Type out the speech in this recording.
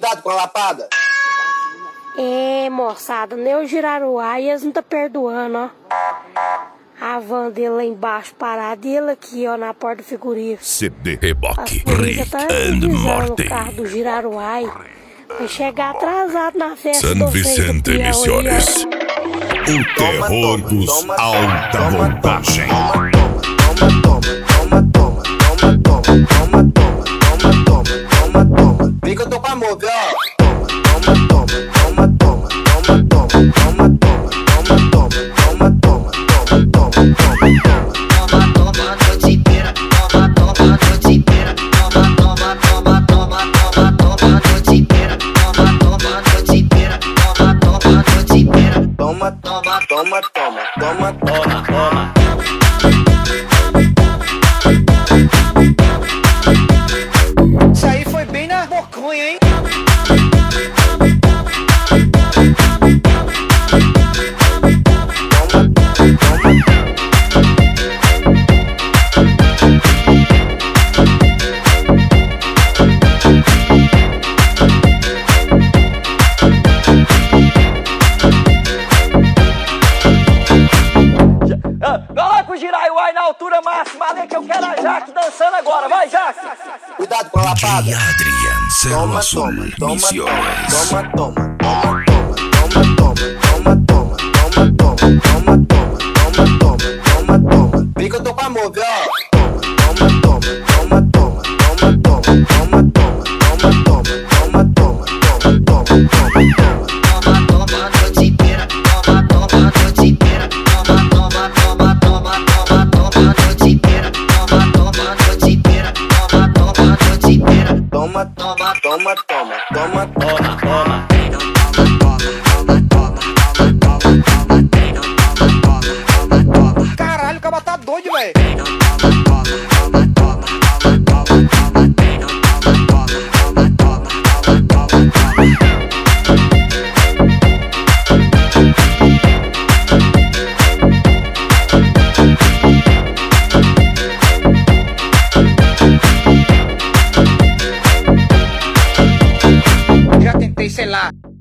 Cuidado com a lapada. É, moçada, nem o Giraruá e eles não tá perdoando, ó. A van dele lá embaixo parada e ele aqui, ó, na porta do frigorífico. CD Reboque, A Rick tá and no Morty. carro do Giraruá. Vai chegar atrasado na festa San do Vicente Piauí, Emissiones. O terror dos alta voltagem. Vem que eu tô pra mover, ó. Toma. Isso aí foi bem na boconha, hein? Coloca o Giraruá na altura máxima, ali que eu quero a Jaque dançando agora. Vai, Jaque! Cuidado com a lapada. J. Adrian, Cerro Azul, Misiones. Vem que eu tô pra mover, ó. Toma. Caralho, o cara tá doido, velho. Já tentei, sei lá,